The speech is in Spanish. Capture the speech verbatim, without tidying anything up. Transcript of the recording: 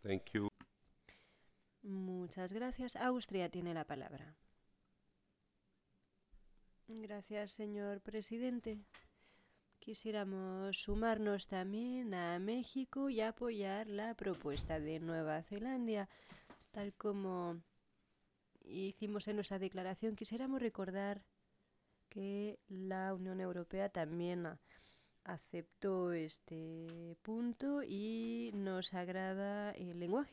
Thank you. Muchas gracias. Austria tiene la palabra. Gracias, señor presidente. Quisiéramos sumarnos también a México y apoyar la propuesta de Nueva Zelanda, tal como hicimos en nuestra declaración. Quisiéramos recordar que la Unión Europea también aceptó este punto y nos agrada el lenguaje